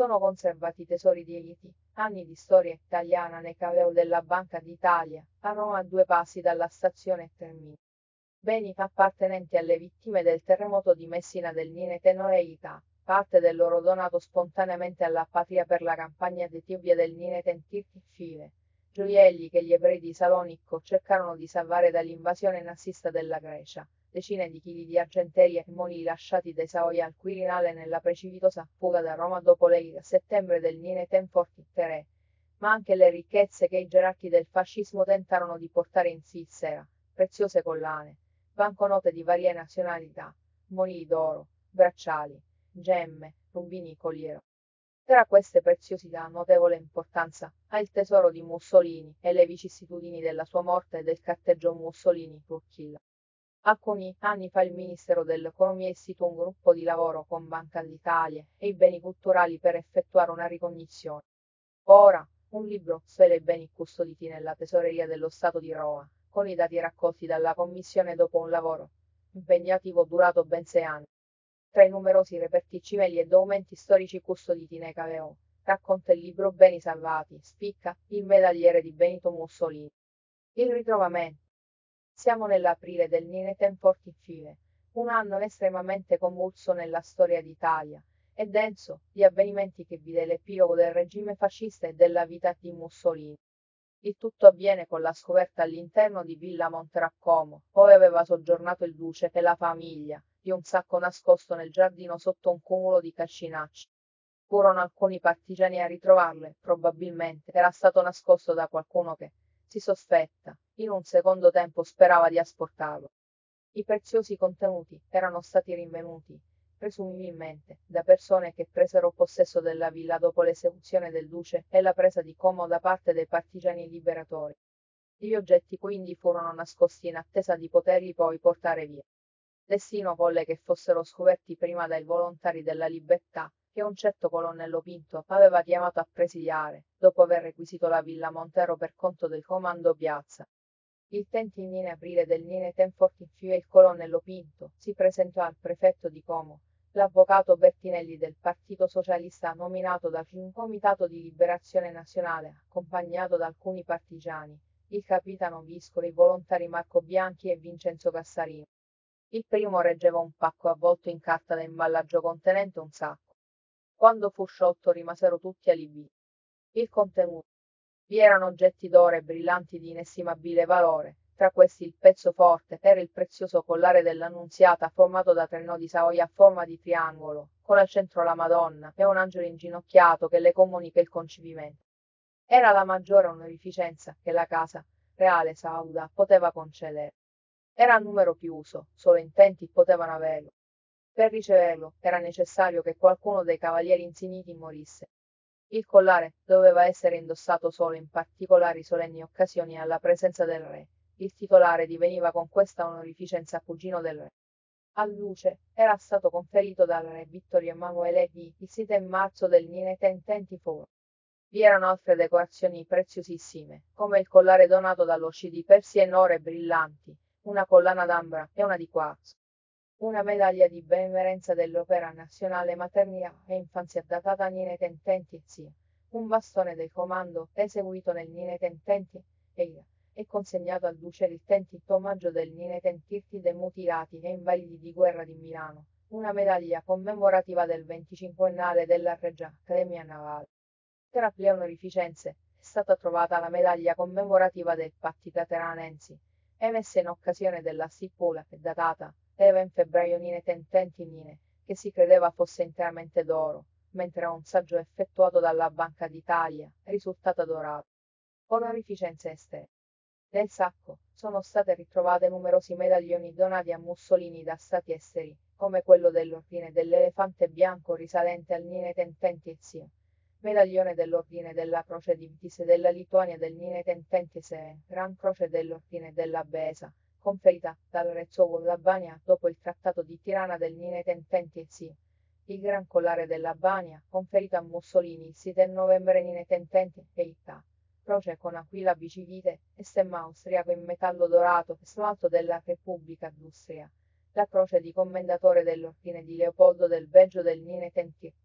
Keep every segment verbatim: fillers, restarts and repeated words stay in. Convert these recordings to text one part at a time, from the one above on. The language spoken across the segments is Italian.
sono conservati tesori di Haiti, anni di storia italiana nei caveo della Banca d'Italia, a Roma a due passi dalla stazione Termini. Beni appartenenti alle vittime del terremoto di Messina del Ninete Noreita, parte del loro donato spontaneamente alla patria per la campagna d'Etiopia del Nineten Tirti-File, gioielli che gli ebrei di Salonicco cercarono di salvare dall'invasione nazista della Grecia, decine di chili di argenterie e monili lasciati dai Savoia al Quirinale nella precipitosa fuga da Roma dopo le a settembre del Nineten Fortittere, ma anche le ricchezze che i gerarchi del fascismo tentarono di portare in Svizzera, preziose collane, banconote di varie nazionalità, monili d'oro, bracciali, gemme, rubini e colliero. Tra queste preziosità notevole importanza ha il tesoro di Mussolini e le vicissitudini della sua morte e del carteggio Mussolini-Turchilla. Alcuni anni fa il Ministero dell'Economia istituì un gruppo di lavoro con Banca d'Italia e i beni culturali per effettuare una ricognizione. Ora, un libro svela i beni custoditi nella Tesoreria dello Stato di Roma, con i dati raccolti dalla Commissione dopo un lavoro impegnativo durato ben sei anni. Tra i numerosi reperti cimeli e documenti storici custoditi nei caveo, racconta il libro Beni salvati, spicca il medagliere di Benito Mussolini. Il ritrovamento. Siamo nell'aprile del Nineten Fortitfile, un anno estremamente convulso nella storia d'Italia, e denso di avvenimenti che vide l'epilogo del regime fascista e della vita di Mussolini. Il tutto avviene con la scoperta all'interno di Villa Monteraccomo, dove aveva soggiornato il duce e la famiglia, di un sacco nascosto nel giardino sotto un cumulo di calcinacci. Furono alcuni partigiani a ritrovarlo e, probabilmente, era stato nascosto da qualcuno che, si sospetta, in un secondo tempo sperava di asportarlo. I preziosi contenuti erano stati rinvenuti, presumibilmente, da persone che presero possesso della villa dopo l'esecuzione del duce e la presa di Como da parte dei partigiani liberatori. Gli oggetti quindi furono nascosti in attesa di poterli poi portare via. Destino volle che fossero scoperti prima dai volontari della libertà, che un certo colonnello Pinto aveva chiamato a presidiare, dopo aver requisito la villa Montero per conto del comando Piazza. Il venti aprile del Nineten Fortitfile il colonnello Pinto si presentò al prefetto di Como, l'avvocato Bertinelli del Partito Socialista nominato dal Comitato di Liberazione Nazionale, accompagnato da alcuni partigiani, il capitano Visco e i volontari Marco Bianchi e Vincenzo Cassarino. Il primo reggeva un pacco avvolto in carta da imballaggio contenente un sacco. Quando fu sciolto rimasero tutti allibiti. Il contenuto. Vi erano oggetti d'oro e brillanti di inestimabile valore, tra questi il pezzo forte era il prezioso collare dell'Annunziata formato da tre nodi Savoia a forma di triangolo, con al centro la Madonna e un angelo inginocchiato che le comunica il concepimento. Era la maggiore onorificenza che la casa reale sauda poteva concedere. Era a numero chiuso, solo intenti potevano averlo. Per riceverlo era necessario che qualcuno dei cavalieri insigniti morisse. Il collare doveva essere indossato solo in particolari solenni occasioni alla presenza del re. Il titolare diveniva con questa onorificenza cugino del re. Al duce era stato conferito dal re Vittorio Emanuele di il sito in marzo del millenovecentottantaquattro. Vi erano altre decorazioni preziosissime, come il collare donato dallo sci di Persia in oro e brillanti, una collana d'ambra e una di quarzo. Una medaglia di benemerenza dell'Opera Nazionale Maternità e Infanzia datata Ninetententi e zia. Un bastone del comando, eseguito nel Ninetententi e e consegnato al duce il trentotto maggio del Ninetentirti dei mutilati e invalidi di guerra di Milano. Una medaglia commemorativa del venticinquennale della Regia Accademia Navale. Tra le onorificenze è stata trovata la medaglia commemorativa dei Patti Lateranensi, emessa in occasione della stipula e datata Eva in febbraio Ninetententi Nine, che si credeva fosse interamente d'oro, mentre un saggio effettuato dalla Banca d'Italia è risultata dorata. Onorificenze estere. Nel sacco sono state ritrovate numerosi medaglioni donati a Mussolini da stati esteri, come quello dell'Ordine dell'Elefante Bianco risalente al Ninetententi e zio. Medaglione dell'Ordine della Croce di Vise della Lituania del Ninetententi sei, Gran Croce dell'Ordine della Besa, conferita dal re Zogu d'Albania dopo il Trattato di Tirana del Ninetententi e zio. Il Gran Collare dell'Albania, conferito a Mussolini il sette novembre Ninetententi e Itta. Croce con aquila bicivite e stemma austriaco in metallo dorato e smalto della Repubblica d'Austria. La croce di commendatore dell'Ordine di Leopoldo del Belgio del Ninetententi.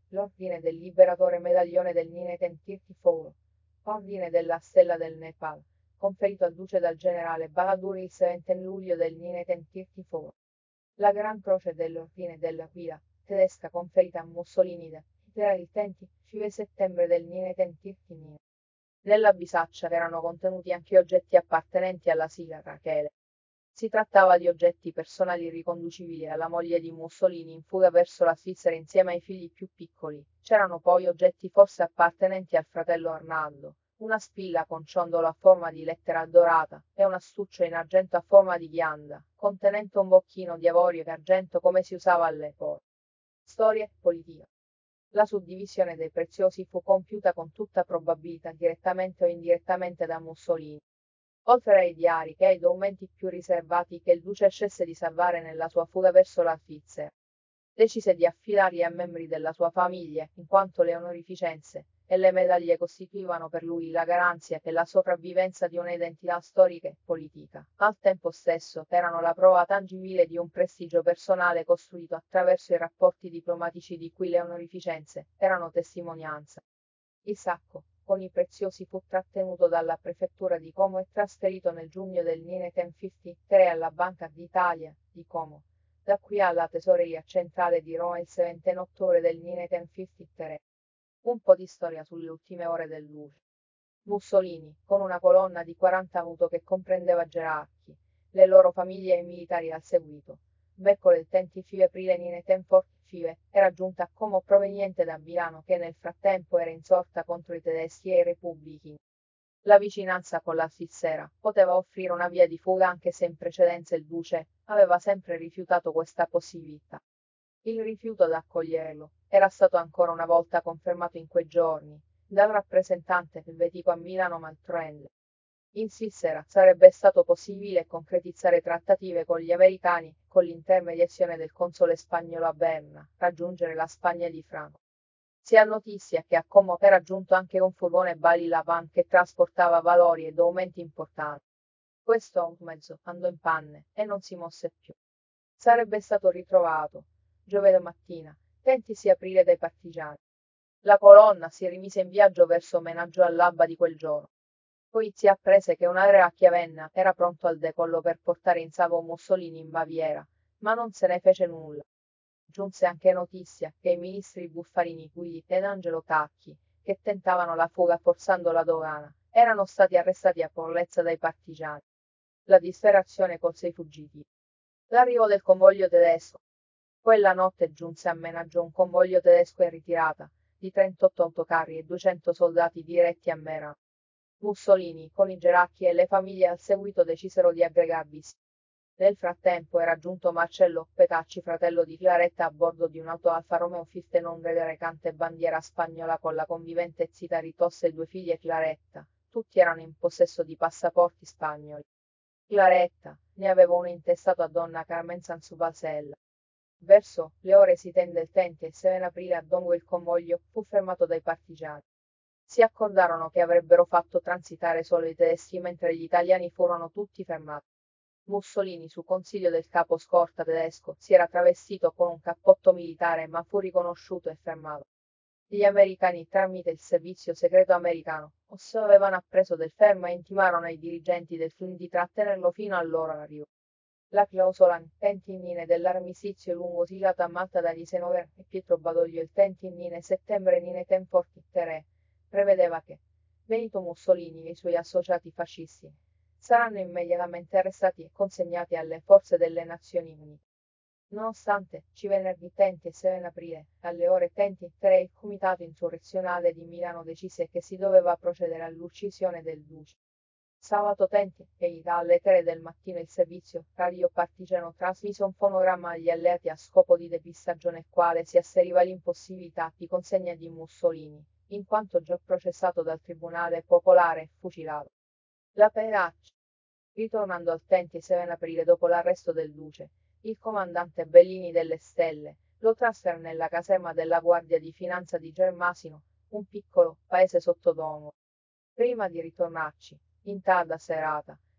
l'Ordine del Liberatore Medaglione del Nineten Tirtiforo, Ordine della Stella del Nepal, conferito al duce dal generale Bahadur il sette luglio del Nineten Tirtiforo. La Gran Croce dell'Ordine della Guida, tedesca conferita a Mussolini da Hitler il venti settembre del Nineten Tirtiforo. Nella bisaccia erano contenuti anche oggetti appartenenti alla sigla Rachele. Si trattava di oggetti personali riconducibili alla moglie di Mussolini in fuga verso la Svizzera insieme ai figli più piccoli. C'erano poi oggetti forse appartenenti al fratello Arnaldo, una spilla con ciondolo a forma di lettera dorata e un astuccio in argento a forma di ghianda, contenente un bocchino di avorio e argento come si usava all'epoca. Storia e politica. La suddivisione dei preziosi fu compiuta con tutta probabilità direttamente o indirettamente da Mussolini. Oltre ai diari e ai documenti più riservati che il duce scelse di salvare nella sua fuga verso la Svizzera, decise di affidarli a membri della sua famiglia, in quanto le onorificenze e le medaglie costituivano per lui la garanzia che la sopravvivenza di un'identità storica e politica. Al tempo stesso, erano la prova tangibile di un prestigio personale costruito attraverso i rapporti diplomatici di cui le onorificenze erano testimonianza. Il sacco, con i preziosi fu trattenuto dalla prefettura di Como e trasferito nel giugno del millenovecentottantatré alla Banca d'Italia, di Como. Da qui alla Tesoreria Centrale di Roma il sette ottobre del millenovecentottantatré. Un po' di storia sulle ultime ore del duce. Mussolini, con una colonna di quaranta auto che comprendeva gerarchi, le loro famiglie e i militari al seguito. Mercoledì venti aprile millenovecentottantatré era giunta a Como proveniente da Milano che nel frattempo era insorta contro i tedeschi e i repubblichi. La vicinanza con la Svizzera poteva offrire una via di fuga anche se in precedenza il duce aveva sempre rifiutato questa possibilità. Il rifiuto ad accoglierlo era stato ancora una volta confermato in quei giorni dal rappresentante elvetico a Milano Maltrend. In Svizzera sarebbe stato possibile concretizzare trattative con gli americani, con l'intermediazione del console spagnolo a Berna, raggiungere la Spagna di Franco. Si ha notizia che a Como era giunto anche un furgone Bali-Lavan che trasportava valori e documenti importanti. Questo automezzo andò in panne e non si mosse più. Sarebbe stato ritrovato, giovedì mattina, venti aprile dai partigiani. La colonna si rimise in viaggio verso omenaggio all'alba di quel giorno. Poi si apprese che un aereo a Chiavenna era pronto al decollo per portare in salvo Mussolini in Baviera, ma non se ne fece nulla. Giunse anche notizia che i ministri Buffarini Guidi ed Angelo Tacchi, che tentavano la fuga forzando la dogana, erano stati arrestati a Porlezza dai partigiani. La disperazione colse i fuggitivi. L'arrivo del convoglio tedesco. Quella notte giunse a Menaggio un convoglio tedesco in ritirata, di trentotto autocarri e duecento soldati diretti a Merano. Mussolini, con i gerarchi e le famiglie al seguito decisero di aggregarvisi. Nel frattempo era giunto Marcello Petacci, fratello di Claretta, a bordo di un'auto Alfa Romeo cinquantadue recante bandiera spagnola con la convivente zita Ritosse e due figlie Claretta. Tutti erano in possesso di passaporti spagnoli. Claretta ne aveva uno intestato a donna Carmen Sanzubasella. Verso le ore si tende il venti e sette aprile a Dongo il convoglio fu fermato dai partigiani. Si accordarono che avrebbero fatto transitare solo i tedeschi mentre gli italiani furono tutti fermati. Mussolini, su consiglio del capo scorta tedesco, si era travestito con un cappotto militare ma fu riconosciuto e fermato. Gli americani, tramite il servizio segreto americano, osso avevano appreso del fermo e intimarono ai dirigenti del film di trattenerlo fino al loro arrivo. La clausola Tentinnine dell'armistizio lungo siglato a Malta dagli Senover e Pietro Badoglio il Tentinnine settembre millenovecentottantatré prevedeva che Benito Mussolini e i suoi associati fascisti saranno immediatamente arrestati e consegnati alle forze delle Nazioni Unite. Nonostante, ci venerdì venti e sette aprile, alle ore ventitré il Comitato Insurrezionale di Milano decise che si doveva procedere all'uccisione del duce. Sabato venti e alle tre del mattino il servizio radio partigiano trasmise un fonogramma agli alleati a scopo di depistaggio nel quale si asseriva l'impossibilità di consegna di Mussolini, in quanto già processato dal Tribunale Popolare e fucilato. La Petacci. Ritornando al venti e sette aprile dopo l'arresto del duce, il comandante Bellini delle Stelle lo trasferì nella caserma della Guardia di Finanza di Germasino, un piccolo paese sotto Dongo. Prima di ritornarci, in tarda serata,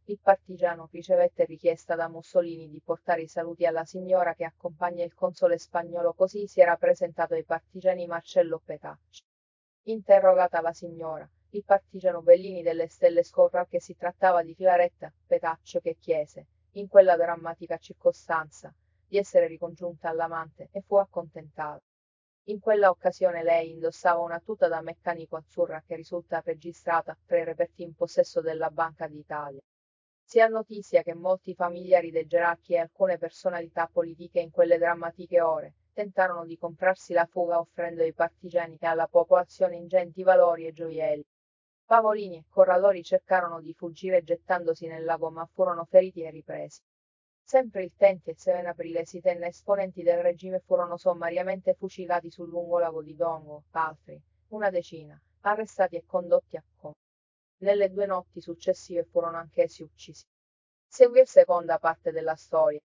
il partigiano ricevette richiesta da Mussolini di portare i saluti alla signora che accompagna il console spagnolo, così si era presentato ai partigiani Marcello Petacci. Interrogata la signora, il partigiano Bellini delle Stelle scopre che si trattava di Filaretta Petaccio, che chiese, in quella drammatica circostanza, di essere ricongiunta all'amante, e fu accontentata. In quella occasione lei indossava una tuta da meccanico azzurra che risulta registrata tra i reperti in possesso della Banca d'Italia. Si ha notizia che molti familiari dei gerarchi e alcune personalità politiche in quelle drammatiche ore tentarono di comprarsi la fuga offrendo ai partigiani e alla popolazione ingenti valori e gioielli. Pavolini e Corradori cercarono di fuggire gettandosi nel lago, ma furono feriti e ripresi. Sempre il Tenti e Seven aprile si tenne esponenti del regime furono sommariamente fucilati sul lungolago di Dongo, altri, una decina, arrestati e condotti a Como. Nelle due notti successive furono anch'essi uccisi. Segue la seconda parte della storia.